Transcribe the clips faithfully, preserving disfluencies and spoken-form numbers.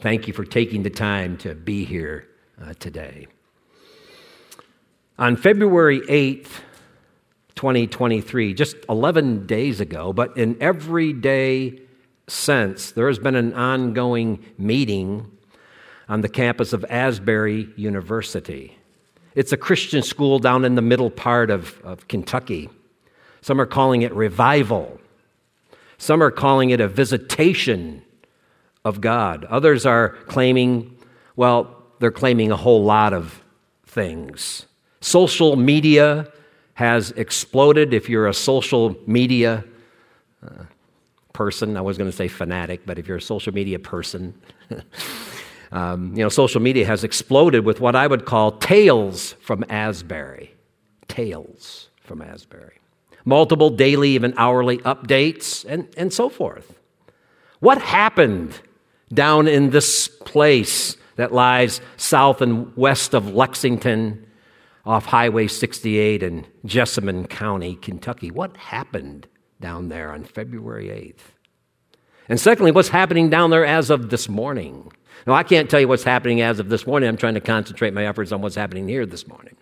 thank you for taking the time to be here uh, today. On February eighth, twenty twenty-three, just eleven days ago, but in every day since, there has been an ongoing meeting on the campus of Asbury University. It's a Christian school down in the middle part of, of Kentucky. Some are calling it revival. Some are calling it a visitation of God. Others are claiming, well, they're claiming a whole lot of things. Social media has exploded. If you're a social media uh, person, I was going to say fanatic, but if you're a social media person, um, you know, social media has exploded with what I would call tales from Asbury. Tales from Asbury. Multiple daily, even hourly updates, and, and so forth. What happened down in this place that lies south and west of Lexington, off Highway sixty-eight in Jessamine County, Kentucky? What happened down there on February eighth? And secondly, what's happening down there as of this morning? Now, I can't tell you what's happening as of this morning. I'm trying to concentrate my efforts on what's happening here this morning.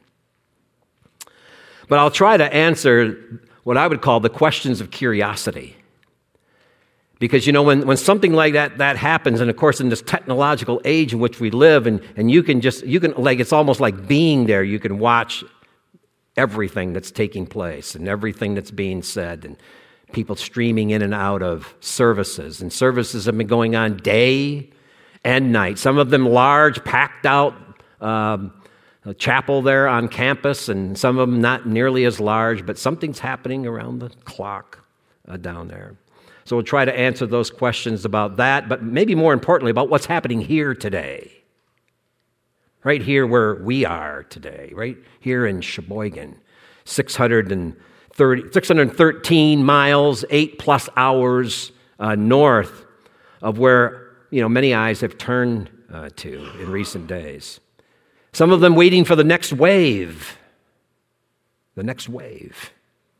But I'll try to answer what I would call the questions of curiosity. Because, you know, when, when something like that, that happens, and of course in this technological age in which we live, and, and you can just, you can, like, it's almost like being there. You can watch everything that's taking place and everything that's being said, and people streaming in and out of services. And services have been going on day and night. Some of them large, packed out um, a chapel there on campus, and some of them not nearly as large, but something's happening around the clock uh, down there. So we'll try to answer those questions about that, but maybe more importantly about what's happening here today. Right here where we are today, right here in Sheboygan. six hundred thirty, six hundred thirteen miles, eight plus hours uh, north of where, you know, many eyes have turned uh, to in recent days. Some of them waiting for the next wave. The next wave.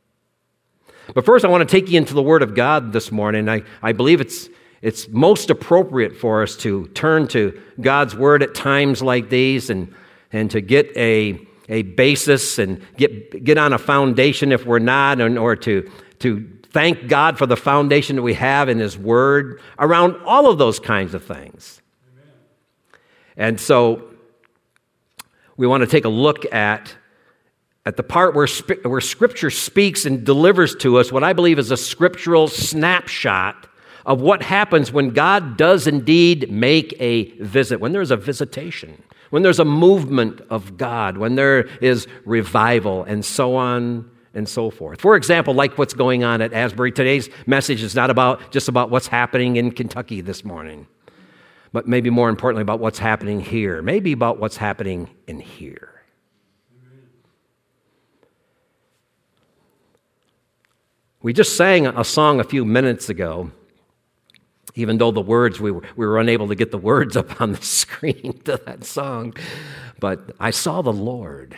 But first, I want to take you into the Word of God this morning. I, I believe it's it's most appropriate for us to turn to God's Word at times like these and, and to get a, a basis and get get on a foundation if we're not, and, or to, to thank God for the foundation that we have in His Word around all of those kinds of things. Amen. And so we want to take a look at At the part where, where Scripture speaks and delivers to us what I believe is a scriptural snapshot of what happens when God does indeed make a visit, when there's a visitation, when there's a movement of God, when there is revival, and so on and so forth. For example, like what's going on at Asbury. Today's message is not about just about what's happening in Kentucky this morning, but maybe more importantly about what's happening here, maybe about what's happening in here. We just sang a song a few minutes ago, even though the words, we were, we were unable to get the words up on the screen to that song. But I saw the Lord.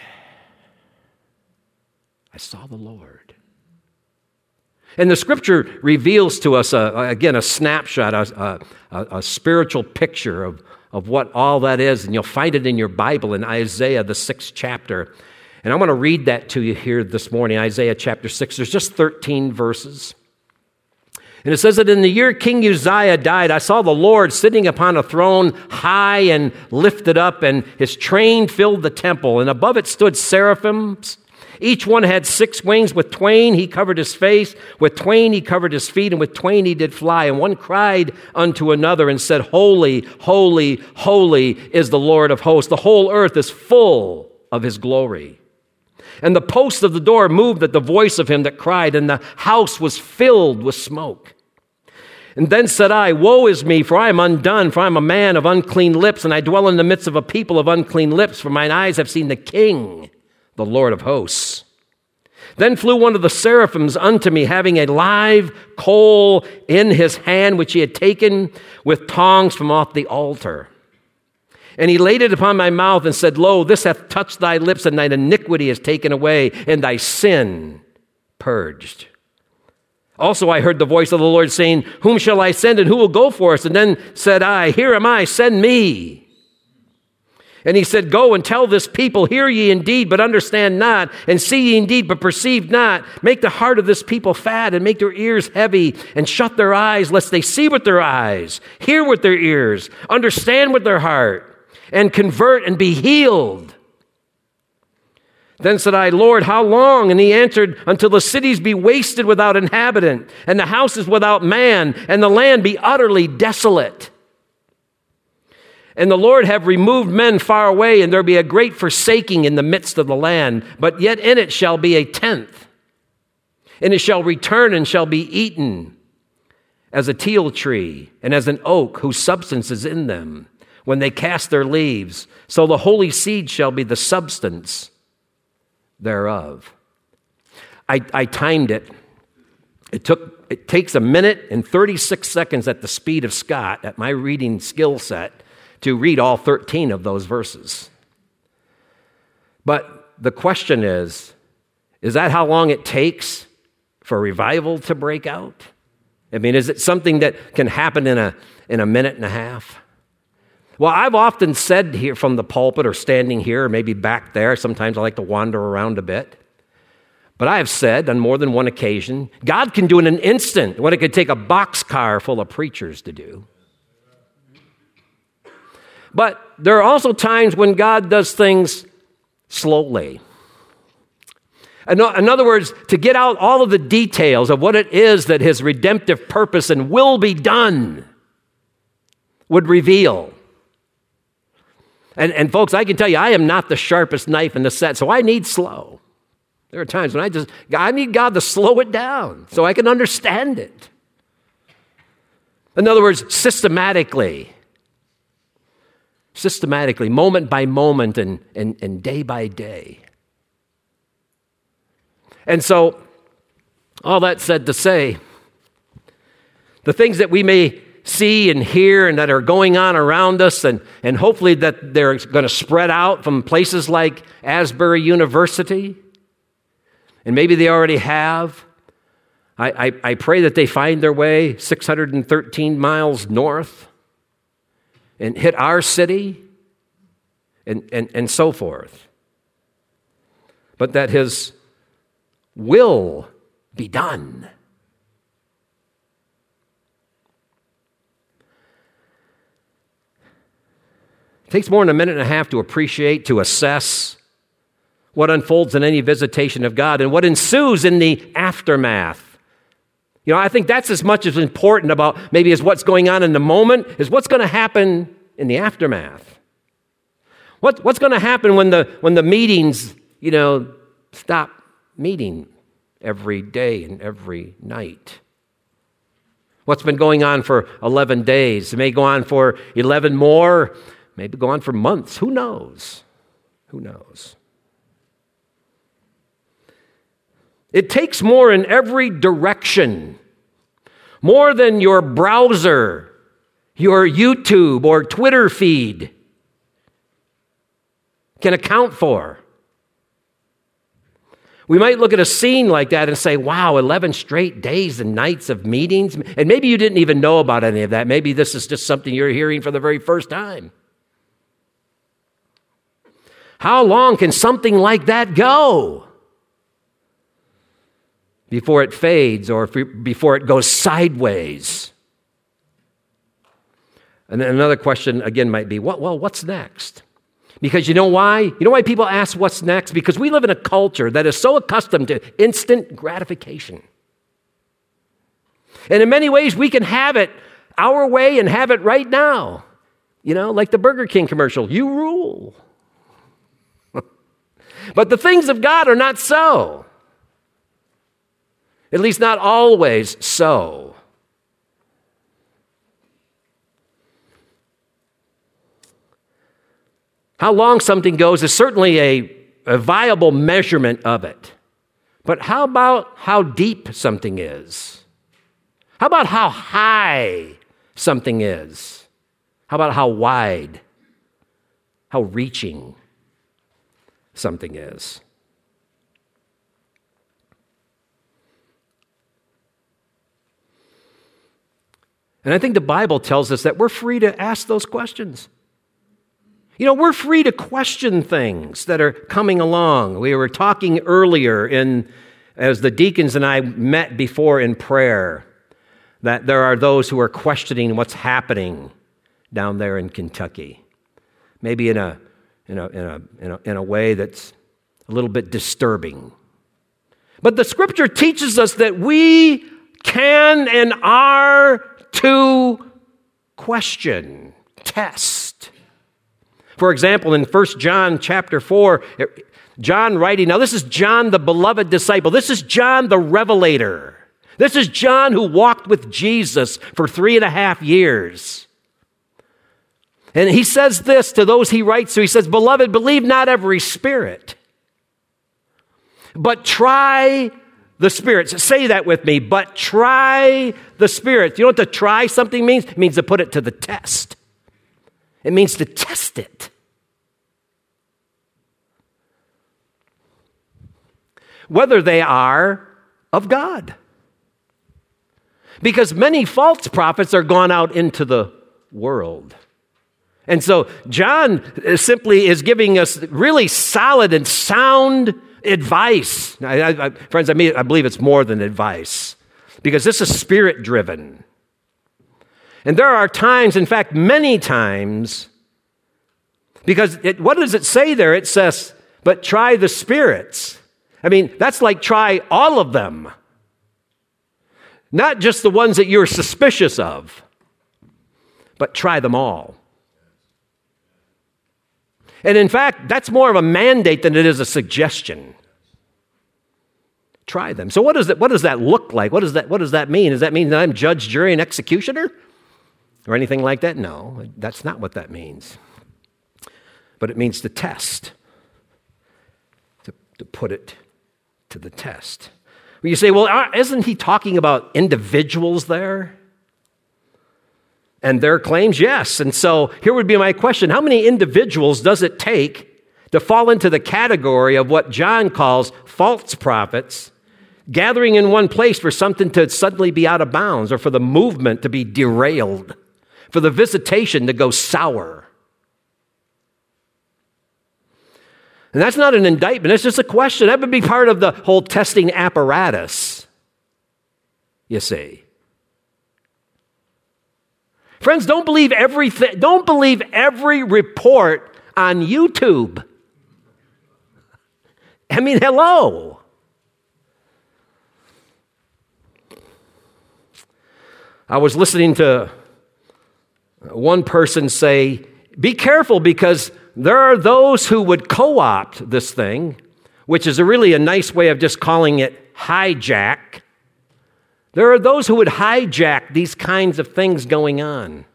I saw the Lord. And the Scripture reveals to us, a, again, a snapshot, a, a, a spiritual picture of, of what all that is. And you'll find it in your Bible in Isaiah, the sixth chapter. And I want to read that to you here this morning, Isaiah chapter six. There's just thirteen verses. And it says that in the year King Uzziah died, I saw the Lord sitting upon a throne high and lifted up, and his train filled the temple. And above it stood seraphims. Each one had six wings. With twain he covered his face, with twain he covered his feet, and with twain he did fly. And one cried unto another and said, Holy, holy, holy is the Lord of hosts. The whole earth is full of his glory. And the posts of the door moved at the voice of him that cried, and the house was filled with smoke. And then said I, Woe is me, for I am undone, for I am a man of unclean lips, and I dwell in the midst of a people of unclean lips, for mine eyes have seen the King, the Lord of hosts. Then flew one of the seraphims unto me, having a live coal in his hand, which he had taken with tongs from off the altar. And he laid it upon my mouth and said, Lo, this hath touched thy lips, and thine iniquity is taken away, and thy sin purged. Also I heard the voice of the Lord saying, whom shall I send and who will go for us? And then said I, here am I, send me. And he said, go and tell this people, hear ye indeed, but understand not, and see ye indeed, but perceive not. Make the heart of this people fat, and make their ears heavy, and shut their eyes, lest they see with their eyes, hear with their ears, understand with their heart, and convert and be healed. Then said I, Lord, how long? And he answered, until the cities be wasted without inhabitant, and the houses without man, and the land be utterly desolate. And the Lord have removed men far away, and there be a great forsaking in the midst of the land. But yet in it shall be a tenth, and it shall return and shall be eaten as a teil tree and as an oak whose substance is in them when they cast their leaves. So the holy seed shall be the substance thereof. I, I timed it. It took. It takes a minute and thirty-six seconds at the speed of Scott, at my reading skill set, to read all thirteen of those verses. But the question is, is that how long it takes for revival to break out? I mean, is it something that can happen in a in a minute and a half? Well, I've often said here from the pulpit or standing here or maybe back there, sometimes I like to wander around a bit, but I have said on more than one occasion, God can do in an instant what it could take a boxcar full of preachers to do. But there are also times when God does things slowly. In other words, to get out all of the details of what it is that his redemptive purpose and will be done would reveal. And, and folks, I can tell you, I am not the sharpest knife in the set, so I need slow. There are times when I just, I need God to slow it down so I can understand it. In other words, systematically. Systematically, moment by moment and, and, and day by day. And so, all that said to say, the things that we may see and hear and that are going on around us, and, and hopefully that they're going to spread out from places like Asbury University, and maybe they already have. I, I, I pray that they find their way six hundred thirteen miles north and hit our city and, and, and so forth. But that his will be done. It takes more than a minute and a half to appreciate, to assess what unfolds in any visitation of God and what ensues in the aftermath. You know, I think that's as much as important about maybe as what's going on in the moment is what's going to happen in the aftermath. What, what's going to happen when the when the meetings, you know, stop meeting every day and every night? What's been going on for eleven days? It may go on for eleven more, maybe go on for months. Who knows? Who knows? It takes more in every direction, more than your browser, your YouTube or Twitter feed can account for. We might look at a scene like that and say, wow, eleven straight days and nights of meetings. And maybe you didn't even know about any of that. Maybe this is just something you're hearing for the very first time. How long can something like that go before it fades or before it goes sideways? And then another question, again, might be, well, well, what's next? Because you know why? You know why people ask what's next? Because we live in a culture that is so accustomed to instant gratification. And in many ways, we can have it our way and have it right now. You know, like the Burger King commercial, you rule. But the things of God are not so. At least not always so. How long something goes is certainly a, a viable measurement of it. But how about how deep something is? How about how high something is? How about how wide, how reaching something is? And I think the Bible tells us that we're free to ask those questions. You know, we're free to question things that are coming along. We were talking earlier in, as the deacons and I met before in prayer, that there are those who are questioning what's happening down there in Kentucky. Maybe in a in a in a in a, in a way that's a little bit disturbing. But the Scripture teaches us that we can and are to question, test. For example, in First John chapter four, John writing, now this is John the beloved disciple. This is John the revelator. This is John who walked with Jesus for three and a half years. And he says this to those he writes to. He says, beloved, believe not every spirit, but try the spirits. Say that with me, but try the spirits. You know what to try something means? It means to put it to the test. It means to test it. Whether they are of God. Because many false prophets are gone out into the world. And so John simply is giving us really solid and sound advice. I, I, friends, I mean, I believe it's more than advice. Because this is spirit-driven. And there are times, in fact, many times, because it, what does it say there? It says, but try the spirits. I mean, that's like try all of them. Not just the ones that you're suspicious of, but try them all. And in fact, that's more of a mandate than it is a suggestion. Try them. So what does that, what does that look like? What does that, what does that mean? Does that mean that I'm judge, jury, and executioner? Or anything like that? No, that's not what that means. But it means to test. To, to put it to the test. Well, you say, well, isn't he talking about individuals there? And their claims? Yes. And so here would be my question. How many individuals does it take to fall into the category of what John calls false prophets, gathering in one place for something to suddenly be out of bounds or for the movement to be derailed, for the visitation to go sour? And that's not an indictment. It's just a question. That would be part of the whole testing apparatus, you see. Friends, don't believe everything. Don't believe every report on YouTube. I mean, hello. I was listening to one person say, be careful because there are those who would co-opt this thing, which is a really a nice way of just calling it hijack. There are those who would hijack these kinds of things going on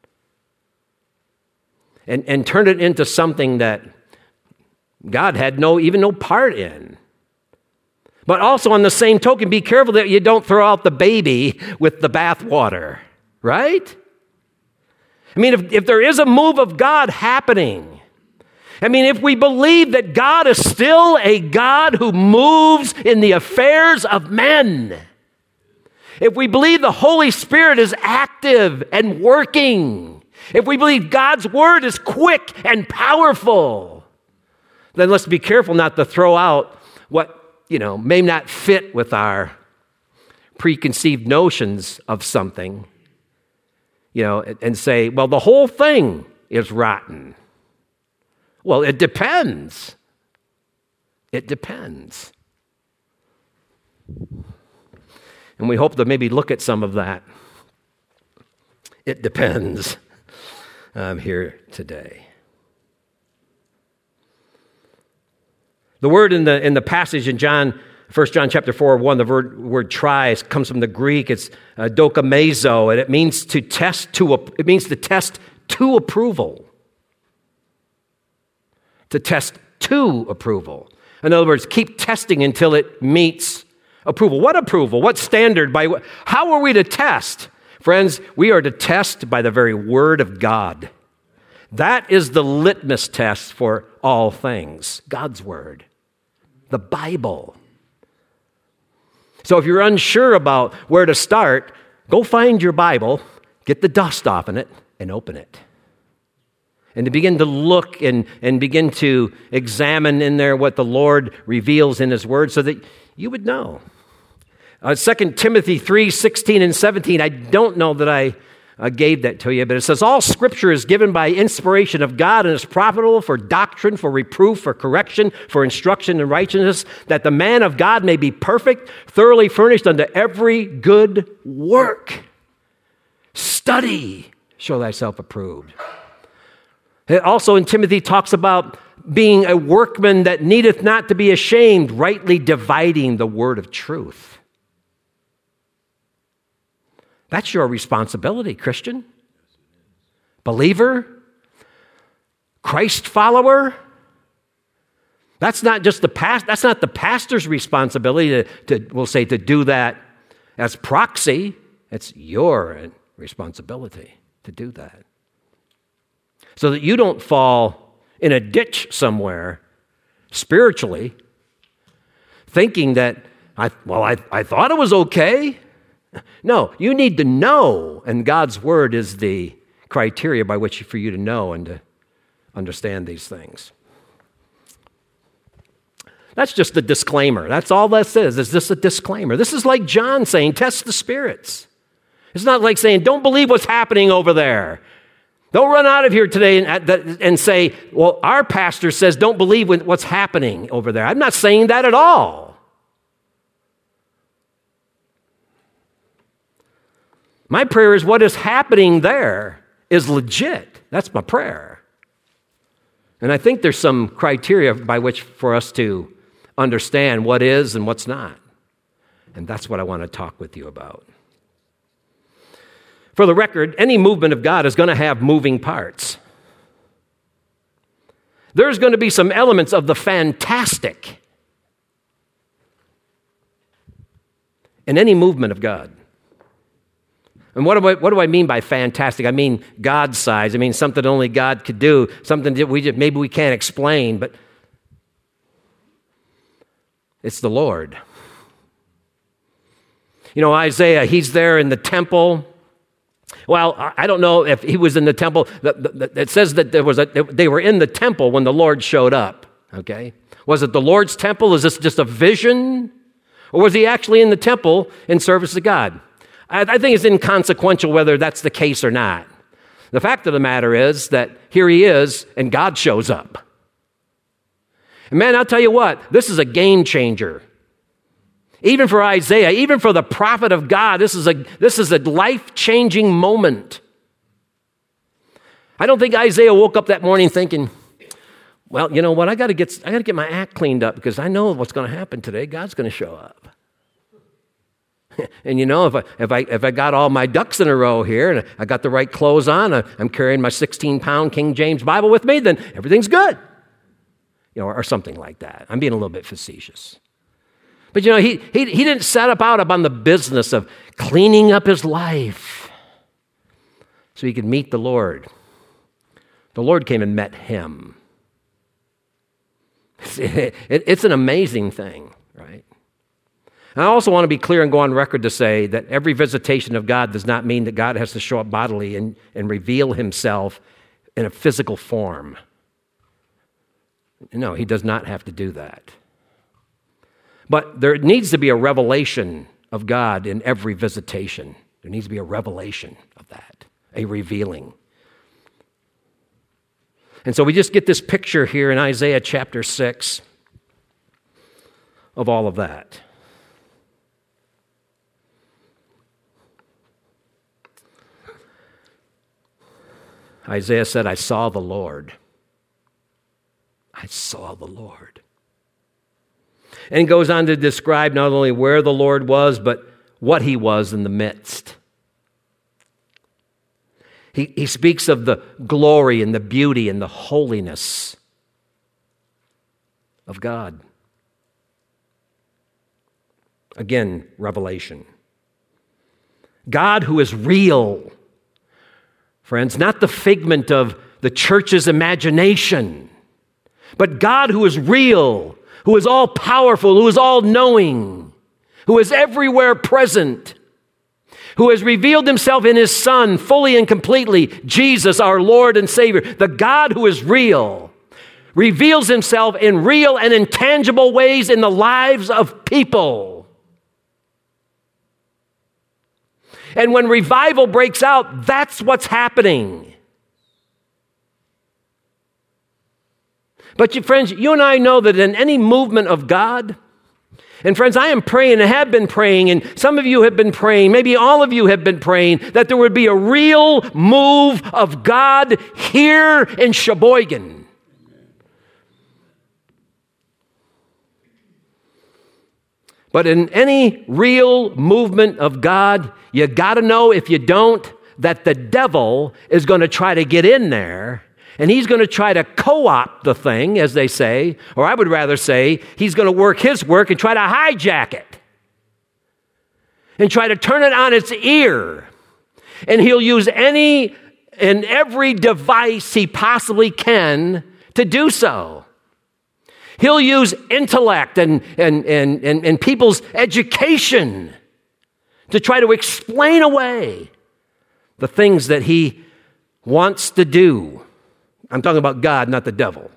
and, and turn it into something that God had no even no part in. But also on the same token, be careful that you don't throw out the baby with the bathwater, right? I mean, if, if there is a move of God happening, I mean, if we believe that God is still a God who moves in the affairs of men, if we believe the Holy Spirit is active and working, if we believe God's word is quick and powerful, then let's be careful not to throw out what, you know, may not fit with our preconceived notions of something, you know, and say, well, the whole thing is rotten. Well, it depends. It depends. And we hope to maybe look at some of that. It depends. I'm here today. The word in the in the passage in John, First John chapter four, one, the word, word try comes from the Greek. It's uh, dokamezo, and it means to test to it means to test to approval. To test to approval. In other words, keep testing until it meets approval. What approval? What standard? By what? How are we to test? Friends, we are to test by the very word of God. That is the litmus test for all things. God's word. The Bible. So if you're unsure about where to start, go find your Bible, get the dust off in it and open it. And to begin to look and, and begin to examine in there what the Lord reveals in His Word so that you would know. Uh, Second Timothy three, sixteen and seventeen, I don't know that I uh, gave that to you, but it says, all Scripture is given by inspiration of God and is profitable for doctrine, for reproof, for correction, for instruction in righteousness, that the man of God may be perfect, thoroughly furnished unto every good work. Study, show thyself approved. It also in Timothy talks about being a workman that needeth not to be ashamed, rightly dividing the word of truth. That's your responsibility, Christian. Believer, Christ follower. That's not just the past, that's not the pastor's responsibility to, to, we'll say, to do that as proxy. It's your responsibility to do that. So that you don't fall in a ditch somewhere spiritually, thinking that, I well, I, I thought it was okay. No, you need to know, and God's Word is the criteria by which for you to know and to understand these things. That's just a disclaimer. That's all this is, is just a disclaimer. This is like John saying, test the spirits. It's not like saying, don't believe what's happening over there. Don't run out of here today and, and say, well, our pastor says don't believe what's happening over there. I'm not saying that at all. My prayer is what is happening there is legit. That's my prayer. And I think there's some criteria by which for us to understand what is and what's not. And that's what I want to talk with you about. For the record, any movement of God is going to have moving parts. There's going to be some elements of the fantastic in any movement of God. And what do I, what do I mean by fantastic? I mean God's size. I mean something only God could do, something that we just, maybe we can't explain, but it's the Lord. You know, Isaiah, he's there in the temple. Well, I don't know if he was in the temple. It says that there was a, they were in the temple when the Lord showed up, okay? Was it the Lord's temple? Is this just a vision? Or was he actually in the temple in service to God? I think it's inconsequential whether that's the case or not. The fact of the matter is that here he is and God shows up. And man, I'll tell you what, this is a game changer. Even for Isaiah, even for the prophet of God, this is a, this is a life-changing moment. I don't think Isaiah woke up that morning thinking, well, you know what, I got to get I got to get my act cleaned up because I know what's going to happen today. God's going to show up. And you know, if I if I if I got all my ducks in a row here and I got the right clothes on, I'm carrying my sixteen-pound King James Bible with me, then everything's good. You know, or, or something like that. I'm being a little bit facetious. But you know, he he he didn't set up out on the business of cleaning up his life so he could meet the Lord. The Lord came and met him. It, it, it's an amazing thing, right? I also want to be clear and go on record to say that every visitation of God does not mean that God has to show up bodily and, and reveal himself in a physical form. No, he does not have to do that. But there needs to be a revelation of God in every visitation. There needs to be a revelation of that, a revealing. And so we just get this picture here in Isaiah chapter six of all of that. Isaiah said, I saw the Lord. I saw the Lord. And he goes on to describe not only where the Lord was, but what he was in the midst. He, he speaks of the glory and the beauty and the holiness of God. Again, revelation. God who is real. Friends, not the figment of the church's imagination, but God who is real, who is all-powerful, who is all-knowing, who is everywhere present, who has revealed himself in his Son fully and completely, Jesus, our Lord and Savior, the God who is real, reveals himself in real and intangible ways in the lives of people. And when revival breaks out, that's what's happening. But you, friends, you and I know that in any movement of God, and friends, I am praying and have been praying, and some of you have been praying, maybe all of you have been praying, that there would be a real move of God here in Sheboygan. But in any real movement of God, you got to know, if you don't, that the devil is going to try to get in there, and he's going to try to co-opt the thing, as they say, or I would rather say he's going to work his work and try to hijack it and try to turn it on its ear. And he'll use any and every device he possibly can to do so. He'll use intellect and, and, and, and, and people's education to try to explain away the things that he wants to do. I'm talking about God, not the devil.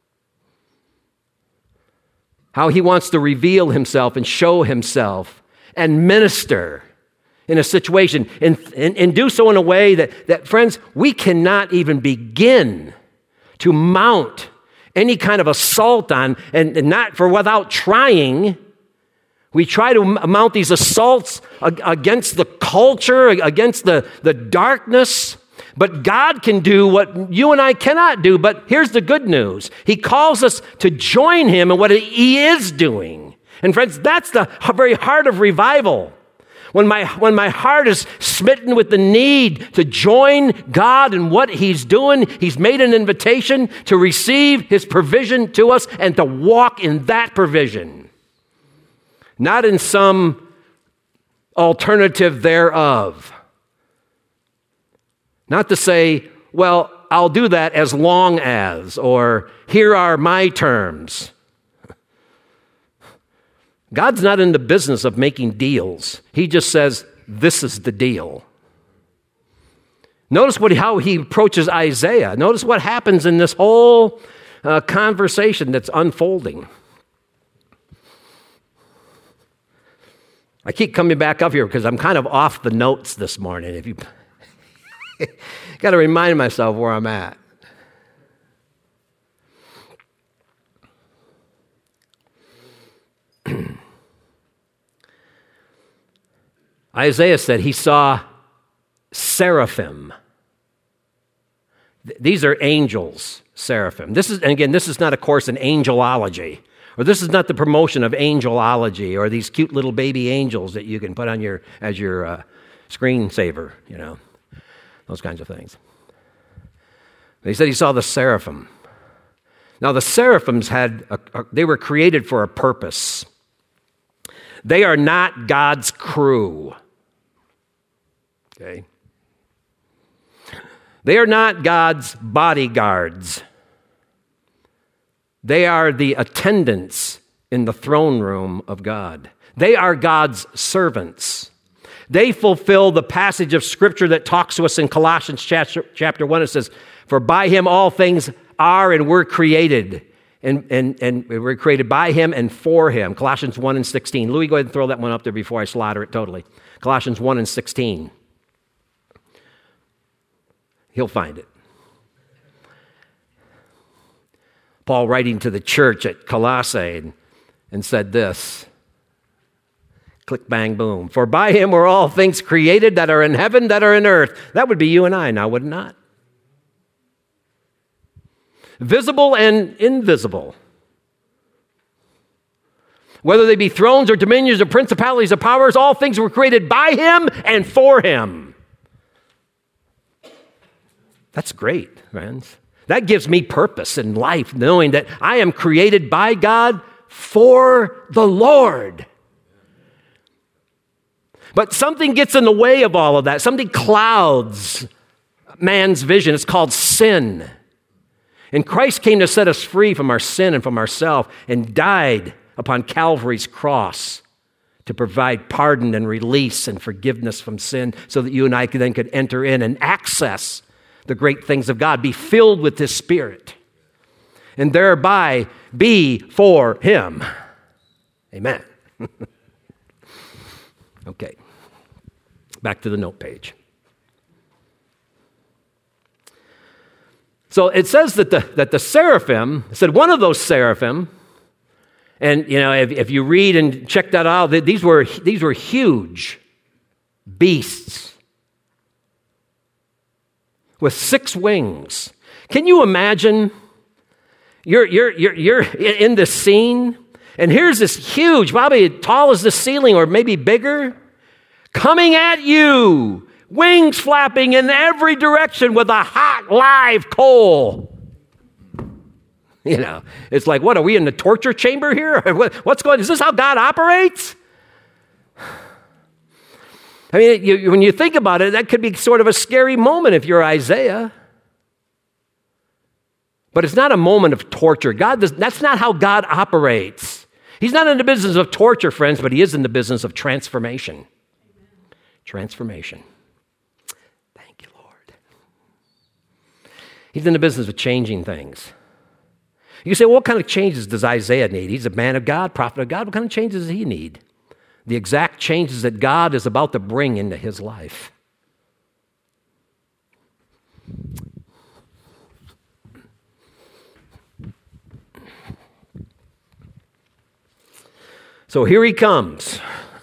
How he wants to reveal himself and show himself and minister in a situation and, and, and do so in a way that, that, friends, we cannot even begin to mount any kind of assault on, and, and not for without trying. We try to mount these assaults against the culture, against the, the darkness. But God can do what you and I cannot do. But here's the good news. He calls us to join him in what he is doing. And friends, that's the very heart of revival. When my, when my heart is smitten with the need to join God in what he's doing, he's made an invitation to receive his provision to us and to walk in that provision. Not in some alternative thereof. Not to say, well, I'll do that as long as, or here are my terms. God's not in the business of making deals. He just says, this is the deal. Notice what, how he approaches Isaiah. Notice what happens in this whole uh, conversation that's unfolding. I keep coming back up here because I'm kind of off the notes this morning. If you got to remind myself where I'm at. Isaiah said he saw seraphim. These are angels, seraphim. This is, and again, this is not a course in angelology, or this is not the promotion of angelology, or these cute little baby angels that you can put on your as your uh, screensaver, you know, those kinds of things. But he said he saw the seraphim. Now the seraphims had, a, a, they were created for a purpose. They are not God's crew. Okay. They are not God's bodyguards. They are the attendants in the throne room of God. They are God's servants. They fulfill the passage of Scripture that talks to us in Colossians chapter, chapter one. It says, for by him all things are and were created. And, and, and we were created by him and for him. Colossians one and sixteen. Louis, go ahead and throw that one up there before I slaughter it totally. Colossians one and sixteen. He'll find it. Paul writing to the church at Colossae and, and said this. Click, bang, boom. For by him were all things created that are in heaven, that are in earth. That would be you and I now, would it not? Visible and invisible. Whether they be thrones or dominions or principalities or powers, all things were created by him and for him. That's great, friends. That gives me purpose in life, knowing that I am created by God for the Lord. But something gets in the way of all of that. Something clouds man's vision. It's called sin. And Christ came to set us free from our sin and from ourselves and died upon Calvary's cross to provide pardon and release and forgiveness from sin so that you and I then could enter in and access the great things of God, be filled with His Spirit, and thereby be for Him. Amen. Okay, back to the note page. So it says that the, that the seraphim, it said one of those seraphim, and you know, if, if you read and check that out, these were, these were huge beasts with six wings. Can you imagine? You're, you're, you're, you're in this scene, and here's this huge, probably as tall as the ceiling or maybe bigger, coming at you, wings flapping in every direction with a hot, live coal. You know, it's like, what, are we in the torture chamber here? What's going on? Is this how God operates? I mean, you, when you think about it, that could be sort of a scary moment if you're Isaiah. But it's not a moment of torture. God does, that's not how God operates. He's not in the business of torture, friends, but He is in the business of transformation. Transformation. Thank you, Lord. He's in the business of changing things. You say, well, what kind of changes does Isaiah need? He's a man of God, prophet of God. What kind of changes does he need? The exact changes that God is about to bring into his life. So here he comes.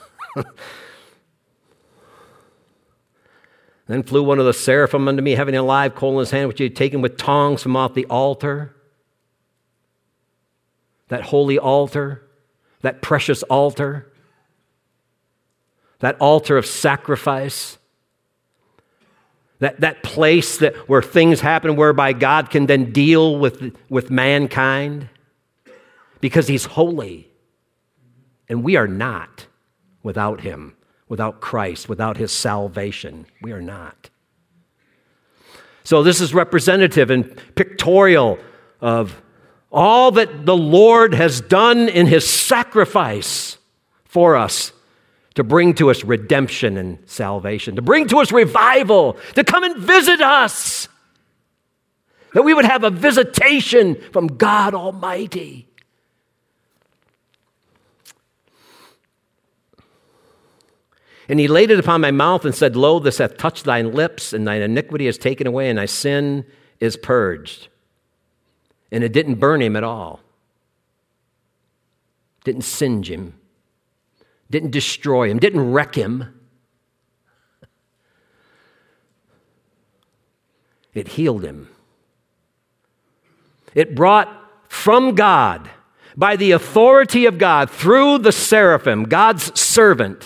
Then flew one of the seraphim unto me, having a live coal in his hand, which he had taken with tongs from off the altar. That holy altar, that precious altar, that altar of sacrifice, that, that place that where things happen whereby God can then deal with, with mankind because He's holy. And we are not without Him, without Christ, without His salvation. We are not. So this is representative and pictorial of all that the Lord has done in His sacrifice for us to bring to us redemption and salvation, to bring to us revival, to come and visit us, that we would have a visitation from God Almighty. And He laid it upon my mouth and said, Lo, this hath touched thine lips, and thine iniquity is taken away, and thy sin is purged. And it didn't burn him at all. Didn't singe him. Didn't destroy him. Didn't wreck him. It healed him. It brought from God, by the authority of God, through the seraphim, God's servant,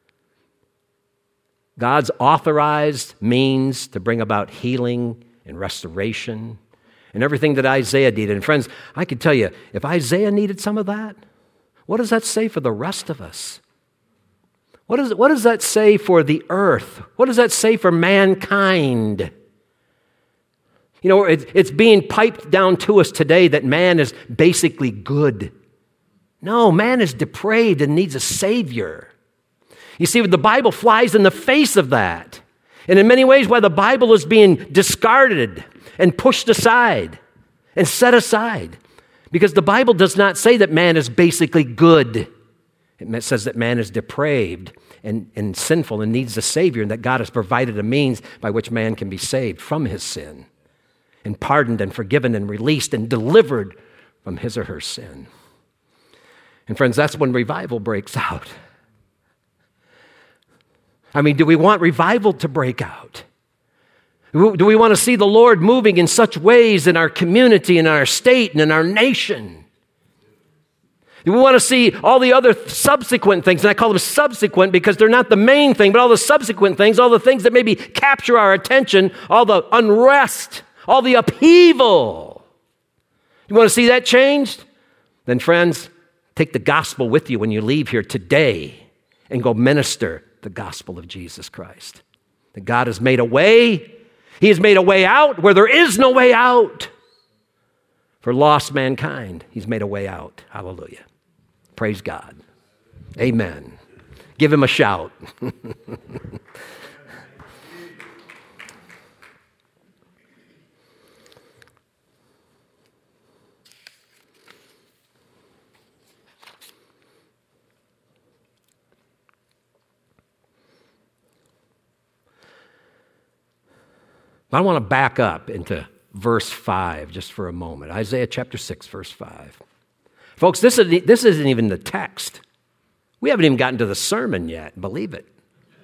God's authorized means to bring about healing and restoration and everything that Isaiah needed. And friends, I can tell you, if Isaiah needed some of that, what does that say for the rest of us? What, is, what does that say for the earth? What does that say for mankind? You know, it, it's being piped down to us today that man is basically good. No, man is depraved and needs a Savior. You see, the Bible flies in the face of that. And in many ways, while the Bible is being discarded and pushed aside and set aside, because the Bible does not say that man is basically good. It says that man is depraved and, and sinful and needs a Savior, and that God has provided a means by which man can be saved from his sin and pardoned and forgiven and released and delivered from his or her sin. And friends, that's when revival breaks out. I mean, do we want revival to break out? Do we want to see the Lord moving in such ways in our community, in our state, and in our nation? Do we want to see all the other subsequent things? And I call them subsequent because they're not the main thing, but all the subsequent things, all the things that maybe capture our attention, all the unrest, all the upheaval. You want to see that changed? Then, friends, take the gospel with you when you leave here today and go minister the gospel of Jesus Christ. That God has made a way. He has made a way out where there is no way out. For lost mankind, He's made a way out. Hallelujah. Praise God. Amen. Give him a shout. I want to back up into verse five just for a moment. Isaiah chapter six, verse five. Folks, this isn't, this isn't even the text. We haven't even gotten to the sermon yet, believe it.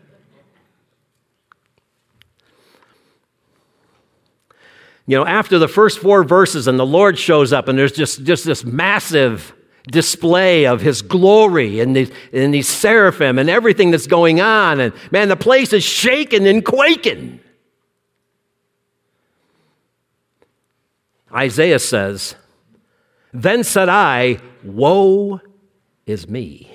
You know, after the first four verses and the Lord shows up and there's just, just this massive display of his glory and these, and these seraphim and everything that's going on. And man, the place is shaking and quaking. Isaiah says, "Then said I, woe is me.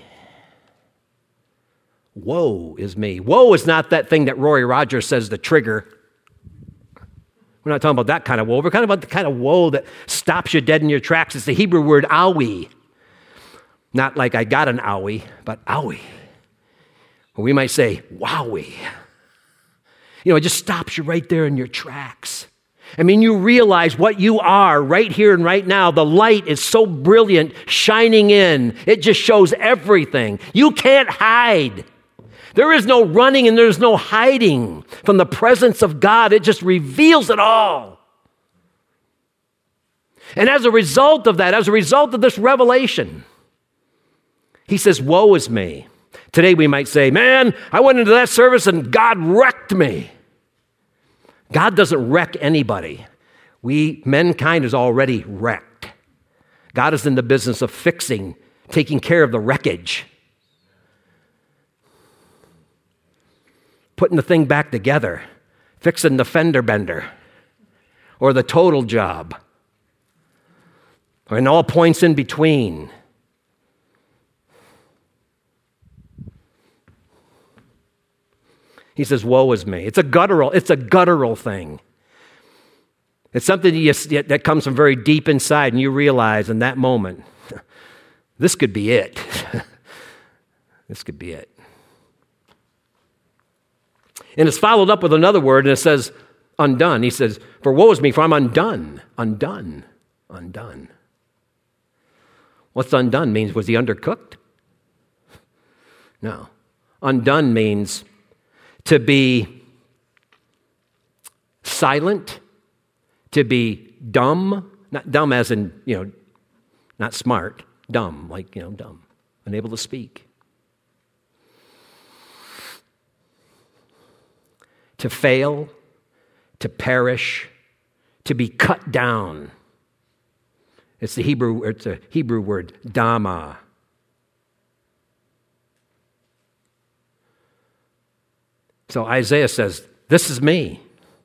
Woe is me." Woe is not that thing that Roy Rogers says the trigger. We're not talking about that kind of woe. We're talking about the kind of woe that stops you dead in your tracks. It's the Hebrew word owie. Not like I got an owie, but owie. Or we might say, wowie. You know, it just stops you right there in your tracks. I mean, you realize what you are right here and right now. The light is so brilliant, shining in. It just shows everything. You can't hide. There is no running and there's no hiding from the presence of God. It just reveals it all. And as a result of that, as a result of this revelation, he says, woe is me. Today we might say, man, I went into that service and God wrecked me. God doesn't wreck anybody. We, mankind, is already wrecked. God is in the business of fixing, taking care of the wreckage, putting the thing back together, fixing the fender bender, or the total job, or in all points in between. He says, woe is me. It's a guttural, it's a guttural thing. It's something you, that comes from very deep inside, and you realize in that moment, this could be it. This could be it. And it's followed up with another word, and it says, undone. He says, for woe is me, for I'm undone, undone, undone. What's undone means? Was he undercooked? No. Undone means to be silent, to be dumb, not dumb as in, you know, not smart, dumb, like, you know, dumb, unable to speak. To fail, to perish, to be cut down. It's the Hebrew, it's a Hebrew word, dama. So Isaiah says, this is me.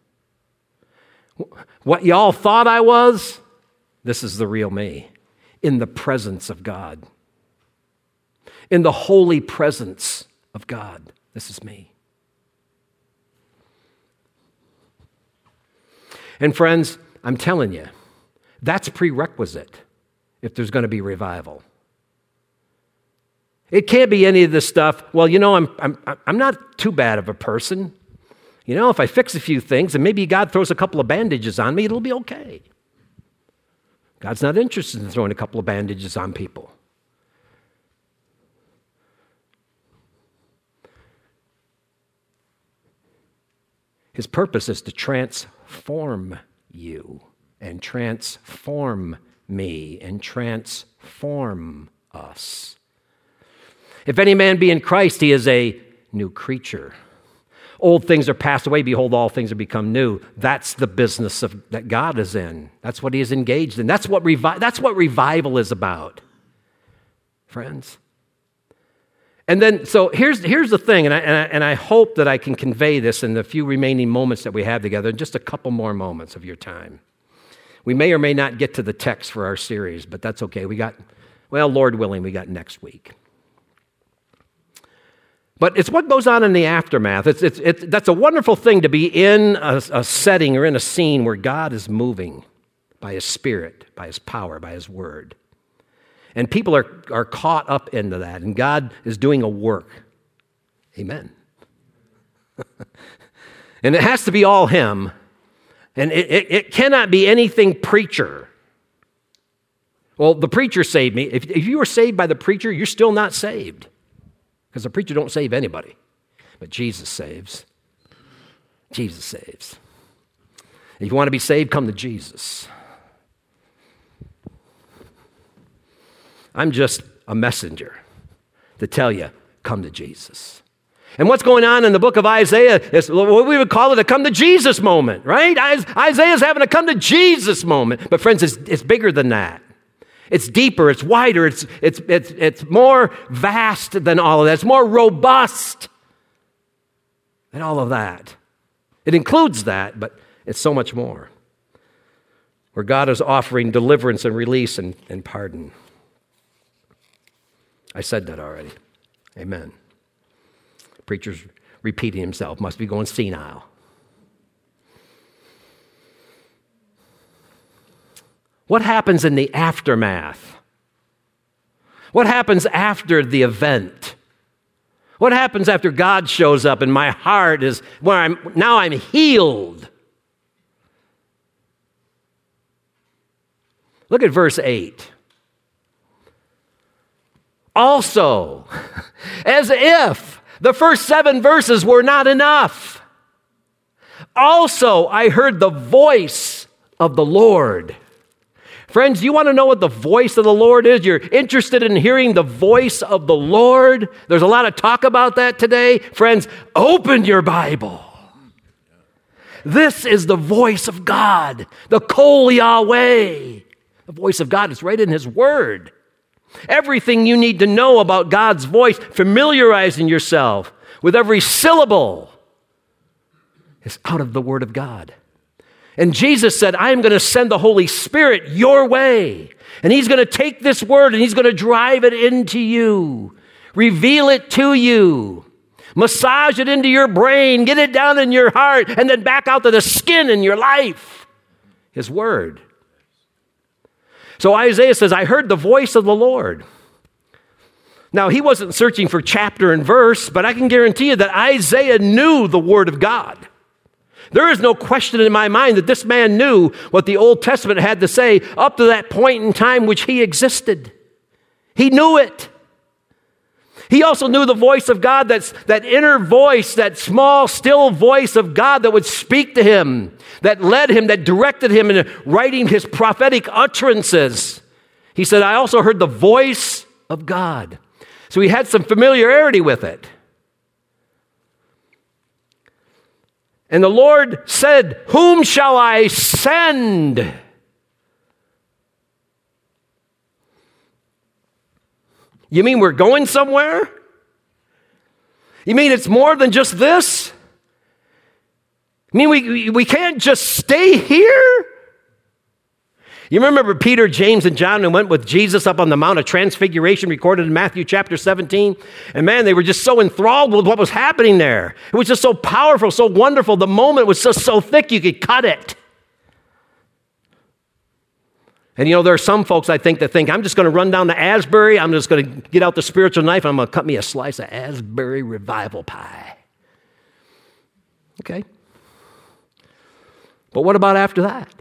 What y'all thought I was, this is the real me. In the presence of God. In the holy presence of God, this is me. And friends, I'm telling you, that's prerequisite if there's going to be revival. It can't be any of this stuff, well, you know, I'm, I'm, I'm not too bad of a person. You know, if I fix a few things and maybe God throws a couple of bandages on me, it'll be okay. God's not interested in throwing a couple of bandages on people. His purpose is to transform you and transform me and transform us. If any man be in Christ, he is a new creature. Old things are passed away. Behold, all things are become new. That's the business of, that God is in. That's what he is engaged in. That's what, revi- that's what revival is about, friends. And then, so here's, here's the thing, and I, and, I, and I hope that I can convey this in the few remaining moments that we have together, just a couple more moments of your time. We may or may not get to the text for our series, but that's okay. We got, well, Lord willing, we got next week. But it's what goes on in the aftermath. It's, it's, it's, that's a wonderful thing to be in a, a setting or in a scene where God is moving by his Spirit, by his power, by his word. And people are, are caught up into that, and God is doing a work Amen. And it has to be all him. And it, it, it cannot be anything preacher. Well, the preacher saved me. If, if you were saved by the preacher, you're still not saved. Because the preacher don't save anybody. But Jesus saves. Jesus saves. If you want to be saved, come to Jesus. I'm just a messenger to tell you, come to Jesus. And what's going on in the book of Isaiah is what we would call it a come to Jesus moment, right? Isaiah's having a come to Jesus moment. But friends, it's, it's bigger than that. It's deeper, it's wider, it's, it's, it's, it's more vast than all of that. It's more robust than all of that. It includes that, but it's so much more. Where God is offering deliverance and release and, and pardon. I said that already. Amen. Preacher's repeating himself, must be going senile. What happens in the aftermath? What happens after the event? What happens after God shows up and my heart is where I'm now I'm healed? Look at verse eight. Also, as if the first seven verses were not enough. Also, I heard the voice of the Lord. Friends, you want to know what the voice of the Lord is? You're interested in hearing the voice of the Lord? There's a lot of talk about that today. Friends, open your Bible. This is the voice of God, the Kol Yahweh. The voice of God is right in His Word. Everything you need to know about God's voice, familiarizing yourself with every syllable, is out of the Word of God. And Jesus said, I am going to send the Holy Spirit your way. And He's going to take this Word and He's going to drive it into you, reveal it to you, massage it into your brain, get it down in your heart, and then back out to the skin in your life. His Word. So Isaiah says, I heard the voice of the Lord. Now, he wasn't searching for chapter and verse, but I can guarantee you that Isaiah knew the Word of God. There is no question in my mind that this man knew what the Old Testament had to say up to that point in time which he existed. He knew it. He also knew the voice of God, that's, that inner voice, that small, still voice of God that would speak to him, that led him, that directed him in writing his prophetic utterances. He said, I also heard the voice of God. So he had some familiarity with it. And the Lord said, whom shall I send? You mean we're going somewhere? You mean it's more than just this? I mean we, we can't just stay here? You remember Peter, James, and John who went with Jesus up on the Mount of Transfiguration recorded in Matthew chapter seventeen? And man, they were just so enthralled with what was happening there. It was just so powerful, so wonderful. The moment was just so thick you could cut it. And you know, there are some folks I think that think, I'm just going to run down to Asbury, I'm just going to get out the spiritual knife, and I'm going to cut me a slice of Asbury revival pie. Okay. But what about after that?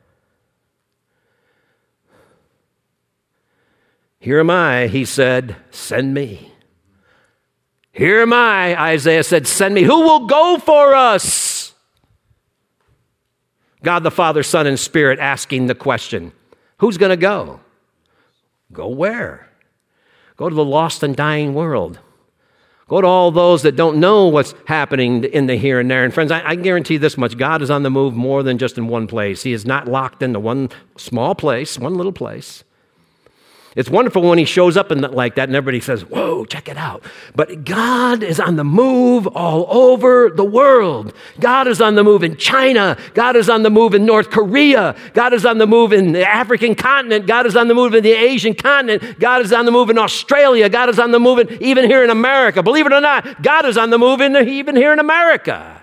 Here am I, he said, send me. Here am I, Isaiah said, send me. Who will go for us? God the Father, Son, and Spirit asking the question, who's going to go? Go where? Go to the lost and dying world. Go to all those that don't know what's happening in the here and there. And friends, I, I guarantee this much, God is on the move more than just in one place. He is not locked into one small place, one little place. It's wonderful when He shows up in the, like that and everybody says, whoa, check it out. But God is on the move all over the world. God is on the move in China. God is on the move in North Korea. God is on the move in the African continent. God is on the move in the Asian continent. God is on the move in Australia. God is on the move in, even here in America. Believe it or not, God is on the move in the, even here in America.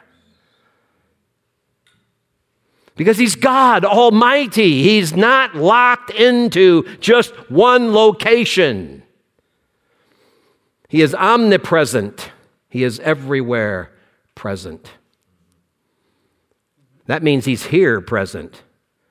Because He's God Almighty. He's not locked into just one location. He is omnipresent. He is everywhere present. That means he's here present.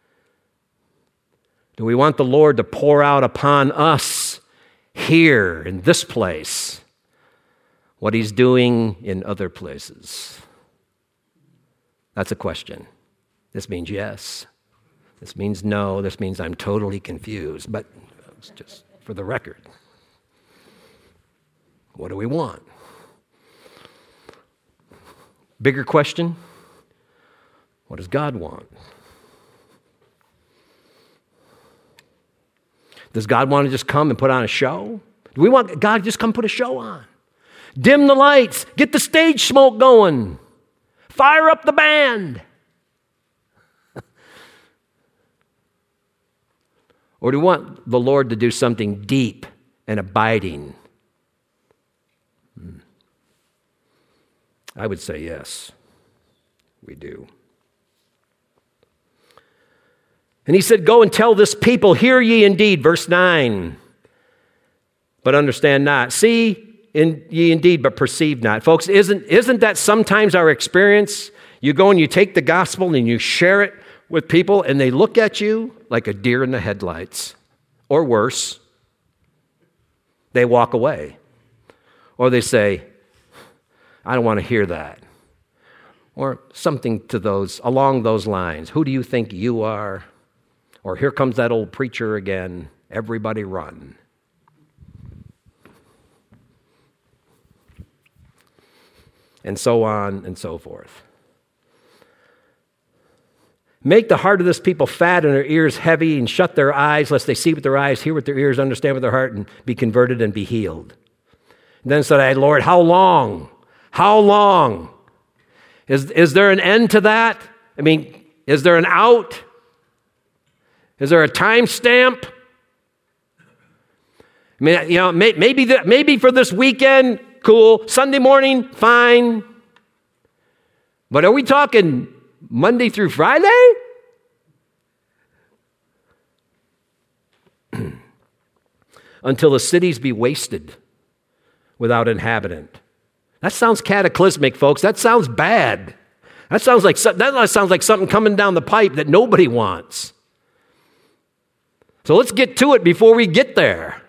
Do we want the Lord to pour out upon us here in this place what he's doing in other places? That's a question. This means yes. This means no. This means I'm totally confused. But it's just for the record. What do we want? Bigger question. What does God want? Does God want to just come and put on a show? Do we want God to just come put a show on? Dim the lights. Get the stage smoke going. Fire up the band. Or do we want the Lord to do something deep and abiding? Hmm. I would say yes, we do. And he said, go and tell this people, hear ye indeed, verse nine, but understand not. See in, ye indeed, but perceive not. Folks, isn't, isn't that sometimes our experience? You go and you take the gospel and you share it with people and they look at you like a deer in the headlights. Or worse, they walk away. Or they say, I don't want to hear that. Or something to those, along those lines. Who do you think you are? Or here comes that old preacher again. Everybody run. And so on and so forth. Make the heart of this people fat and their ears heavy, and shut their eyes, lest they see with their eyes, hear with their ears, understand with their heart, and be converted and be healed. And then said I, Lord, how long? How long? Is, is there an end to that? I mean, is there an out? Is there a time stamp? I mean, you know, may, maybe the, maybe for this weekend, cool. Sunday morning, fine. But are we talking Monday through Friday? Until the cities be wasted without inhabitant. That sounds cataclysmic, folks. That sounds bad. That sounds like that sounds like something coming down the pipe that nobody wants. So let's get to it before we get there.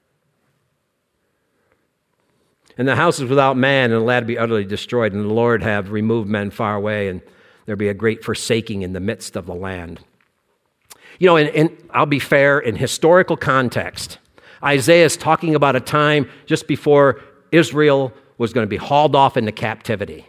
And the house is without man, and the land be utterly destroyed, and the Lord have removed men far away, and there be a great forsaking in the midst of the land. You know, and, and I'll be fair, in historical context, Isaiah is talking about a time just before Israel was going to be hauled off into captivity.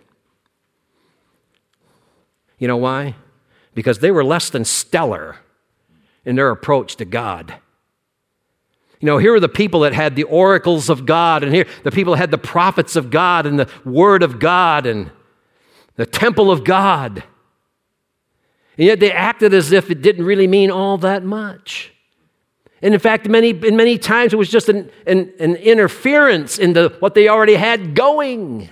You know why? Because they were less than stellar in their approach to God. You know, here are the people that had the oracles of God, and here the people that had the prophets of God and the word of God and the temple of God. And yet they acted as if it didn't really mean all that much. And in fact, many in many times it was just an, an, an interference into what they already had going.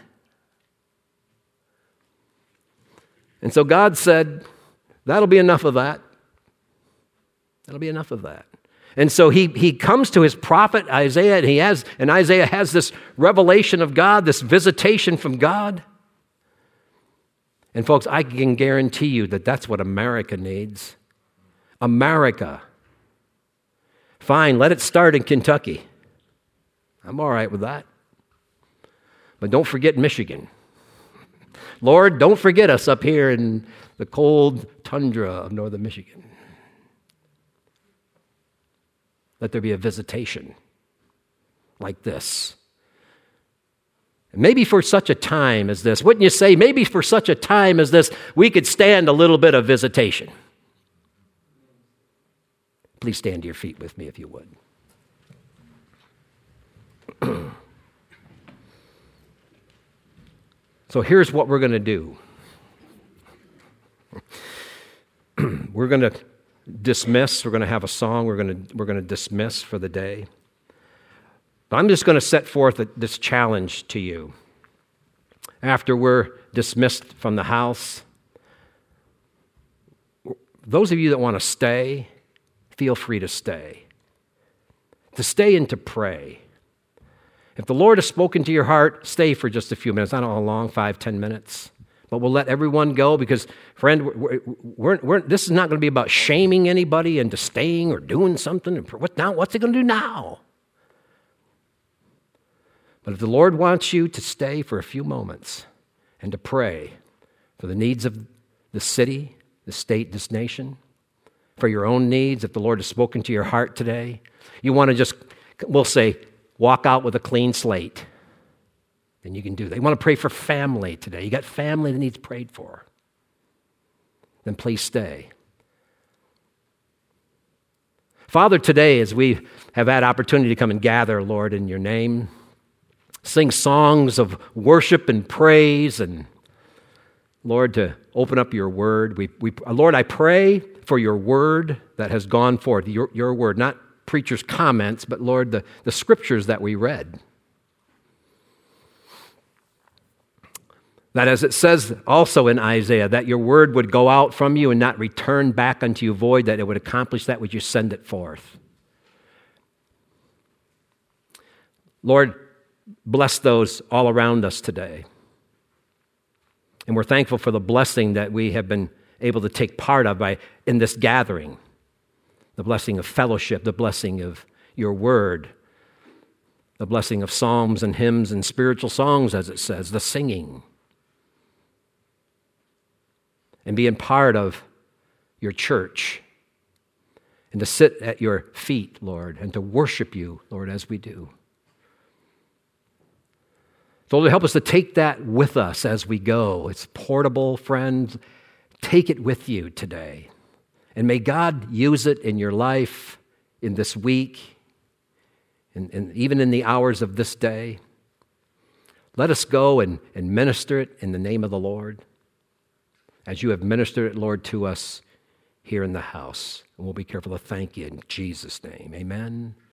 And so God said, that'll be enough of that. That'll be enough of that. And so he, he comes to his prophet Isaiah, and he has and Isaiah has this revelation of God, this visitation from God. And folks, I can guarantee you that that's what America needs. America. Fine, let it start in Kentucky. I'm all right with that. But don't forget Michigan. Lord, don't forget us up here in the cold tundra of northern Michigan. Let there be a visitation like this. And maybe for such a time as this, wouldn't you say, maybe for such a time as this, we could stand a little bit of visitation. Please stand to your feet with me if you would. So here's what we're going to do. We're going to dismiss. We're going to have a song. We're going to we're going to dismiss for the day. But I'm just going to set forth a, this challenge to you. After we're dismissed from the house, those of you that want to stay, feel free to stay. To stay and to pray. If the Lord has spoken to your heart, stay for just a few minutes. I don't know how long, five, ten minutes. But we'll let everyone go because, friend, we're, we're, we're, this is not going to be about shaming anybody into staying or doing something. What now? What's he going to do now? But if the Lord wants you to stay for a few moments and to pray for the needs of the city, the state, this nation, for your own needs, if the Lord has spoken to your heart today, you want to just, we'll say, walk out with a clean slate, then you can do that. You want to pray for family today. You got family that needs prayed for. Then please stay. Father, today as we have had opportunity to come and gather, Lord, in your name, sing songs of worship and praise, and Lord, to open up your word. We, we, Lord, I pray for your word that has gone forth, your, your word, not preachers' comments, but Lord, the, the scriptures that we read. That as it says also in Isaiah, that your word would go out from you and not return back unto you void, that it would accomplish that which you send it forth. Lord, bless those all around us today. And we're thankful for the blessing that we have been able to take part of by in this gathering. The blessing of fellowship, the blessing of your word, the blessing of psalms and hymns and spiritual songs, as it says, the singing. And being part of your church, and to sit at your feet, Lord, and to worship you, Lord, as we do. So Lord, help us to take that with us as we go. It's portable, friend. Take it with you today. And may God use it in your life, in this week, and, and even in the hours of this day. Let us go and, and minister it in the name of the Lord, as you have ministered it, Lord, to us here in the house. And we'll be careful to thank you in Jesus' name. Amen.